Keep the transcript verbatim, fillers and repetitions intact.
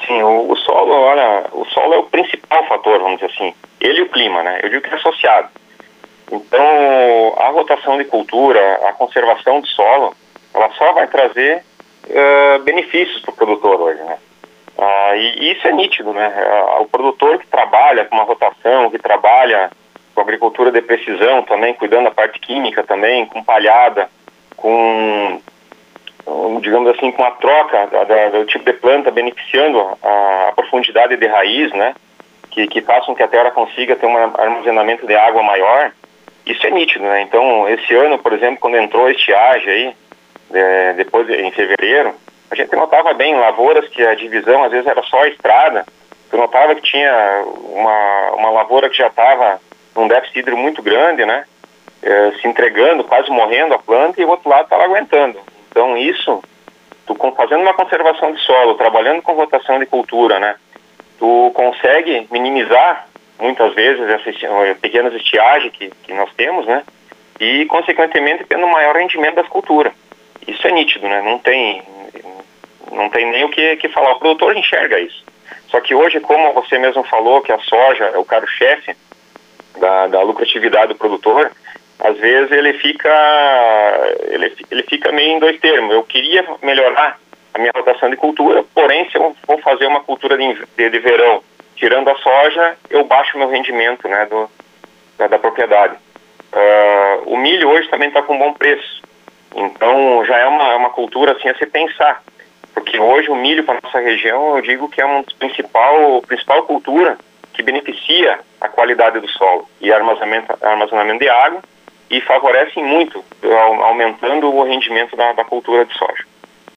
Sim, o, o solo, olha, o solo é o principal fator, vamos dizer assim. Ele e o clima, né? Eu digo que é associado. Então, a rotação de cultura, a conservação do solo, ela só vai trazer uh, benefícios para o produtor hoje, né? Uh, e, e isso é nítido, né? Uh, o produtor que trabalha com uma rotação, que trabalha com agricultura de precisão também, cuidando da parte química também, com palhada, com, digamos assim, com a troca da, da, do tipo de planta, beneficiando a, a profundidade de raiz, né? Que, que façam que a terra consiga ter um armazenamento de água maior. Isso é nítido, né? Então, esse ano, por exemplo, quando entrou a estiagem aí, é, depois em fevereiro, a gente notava bem lavouras que a divisão às vezes era só a estrada. Tu notava que tinha uma, uma lavoura que já estava num déficit hídrico muito grande, né? É, se entregando, quase morrendo a planta, e o outro lado estava aguentando. Então, isso, tu fazendo uma conservação de solo, trabalhando com rotação de cultura, né? Tu consegue minimizar muitas vezes essas pequenas estiagens que, que nós temos, né? E, consequentemente, tendo um maior rendimento das culturas. Isso é nítido, né? Não tem, não tem nem o que, que falar. O produtor enxerga isso. Só que hoje, como você mesmo falou, que a soja é o carro-chefe da, da lucratividade do produtor, às vezes ele fica, ele, ele fica meio em dois termos. Eu queria melhorar a minha rotação de cultura, porém, se eu for fazer uma cultura de, de, de verão, tirando a soja, eu baixo o meu rendimento, né, do, da, da propriedade. Uh, o milho hoje também está com bom preço, então já é uma, uma cultura assim a se pensar, porque hoje o milho para nossa região, eu digo que é uma principal, principal cultura que beneficia a qualidade do solo e armazenamento, armazenamento de água, e favorece muito, aumentando o rendimento da, da cultura de soja.